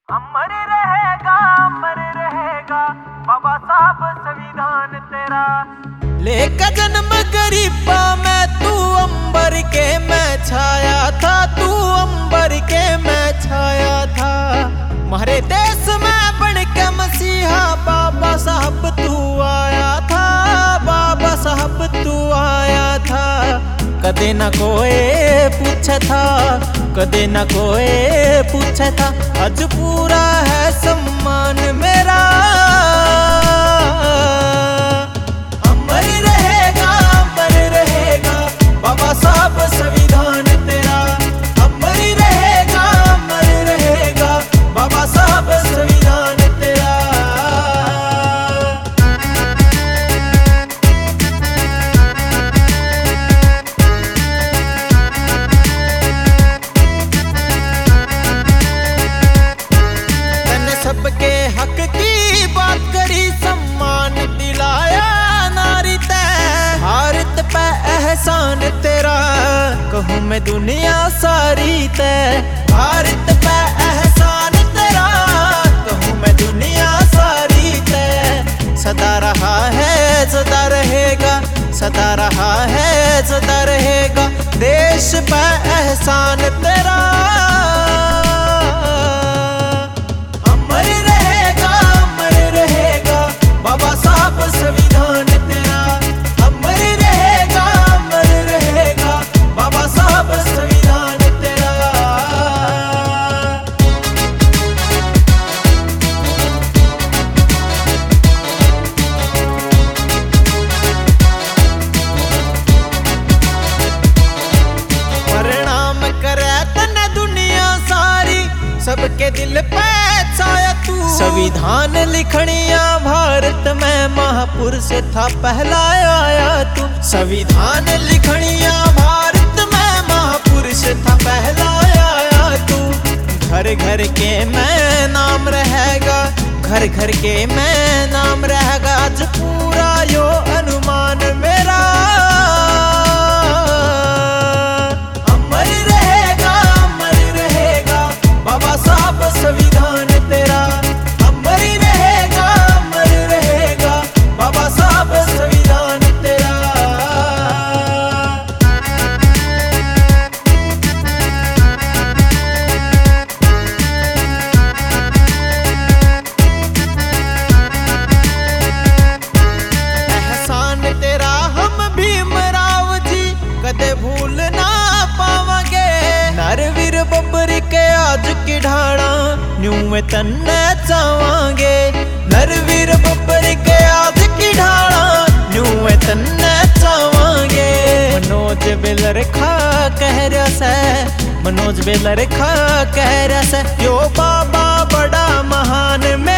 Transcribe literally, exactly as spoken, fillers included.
अमर रहेगा अमर रहेगा बाबा साहब संविधान तेरा। लेकर जन्म गरीबा में तू अंबर के मैं छाया था, तू अंबर के मैं छाया था। हमारे देश में बन के मसीहा बाबा साहब तू आया था, बाबा साहब तू आया था। कदे न कोई पूछा था, कदे न कोई पूछा था। आज पूरा है सम्मान मेरा। अमर रहेगा अमर रहेगा बाबा साहब संविधान तेरा। अमर रहेगा अमर रहेगा बाबा साहब संविधान तेरा। सबके हक की बात करी, सम्मान दिलाया नारी तय। भारत पे एहसान तेरा कहूँ मैं दुनिया सारी तय। भारत पे एहसान तेरा कहूँ मैं दुनिया सारी तय। सदा रहा है सदा रहेगा, सदा रहा है सदा रहेगा देश पे एहसान तेरा। बाबा साहब संविधान तेरा। अमर रहेगा अमर रहेगा बाबा साहब संविधान तेरा। परिणाम करे तने दुनिया सारी, सबके दिल पे छाया तू। संविधान लिखनिया भारत में महापुरुष था पहला आया तू। संविधान लिखनिया भारत में महापुरुष था पहला आया तू। घर घर के मैं नाम रहेगा, घर घर के मैं नाम रहेगा। आज पूरा यो अनुमान मेरा। अमर रहेगा अमर रहेगा बाबा साहब संविधान तेरा। अमर रहेगा अमर रहेगा बाबा साहब संविधान तेरा। एहसान तेरा हम भीमराव जी कदे भूल ना पावांगे। नरवीर बब्बर के आज की ढाणा न्यू तन्ने चावांगे। नरवीर बब्बर के आज की ढाणा न्यू तन्ने चावांगे। मनोज बेलर खा कह रहा से, मनोज बेलर खा कह रहा से यो बाबा बड़ा महान में।